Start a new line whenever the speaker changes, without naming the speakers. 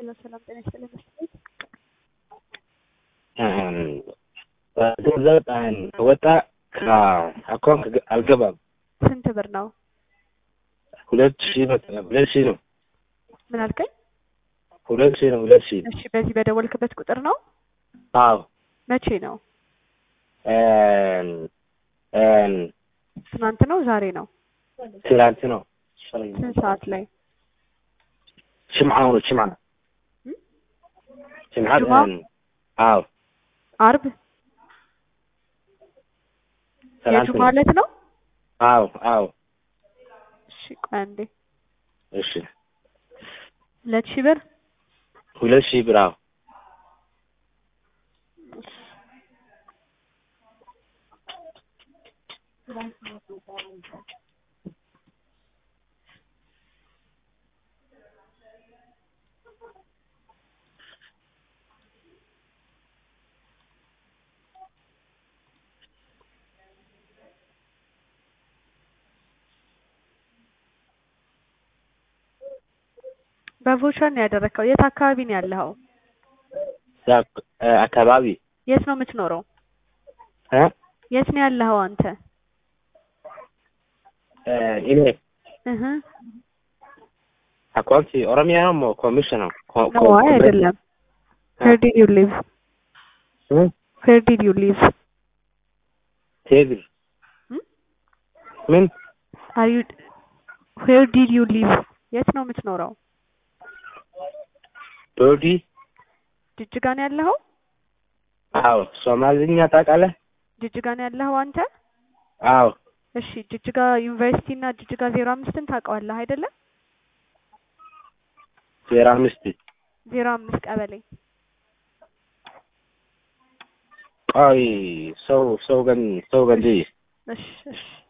ሄሎ ሰላም ጤና ይስጥልኝ መስሎኝ
ገንዘብ ወጣ ከአካውንት አልገባም።
ስንት ብር ነው?
2000 ነው።
ምን አልከኝ?
2000 ነው 2000።
እሺ በዚህ በደወልክበት ቁጥር ነው?
አዎ።
መቼ ነው? ትናንት ነው ዛሬ ነው?
ትናንት ነው።
ስንት ሰዓት ላይ?
ጅምዓ። አዎ።
አርብ የጁማ ዕለት ነው?
አዎ።
እሺ ቆይ አንዴ።
እሺ
2000 ብር
2000 ብር። አዎ።
በቮቸር ነው ያደረከው? የት አካባቢ ነው ያለኸው?
አካባቢ።
የት ነው የምትኖረው? የት ነው ያለኸው አንተ?
እኔ
አካውንት
ኦሮሚያ ነው። ኮሚሽን ነው።
ነው አይደለም። Where did you live? Where did you live?
ቴብል ምን?
Where did you live? የት ነው የምትኖረው?
ዶዲ።
ጅጅጋ ነው ያለኸው?
አዎ። ሶማሊኛ ታውቃለህ?
ጅጅጋ ነው ያለኸው አንተ?
አዎ።
እሺ ጅጅጋ ዩኒቨርሲቲ እና ጅጅጋ 05ን ታውቀዋለህ አይደለ? 05 ቀበሌ።
ቆይ ሰው ገንጂ።
እሺ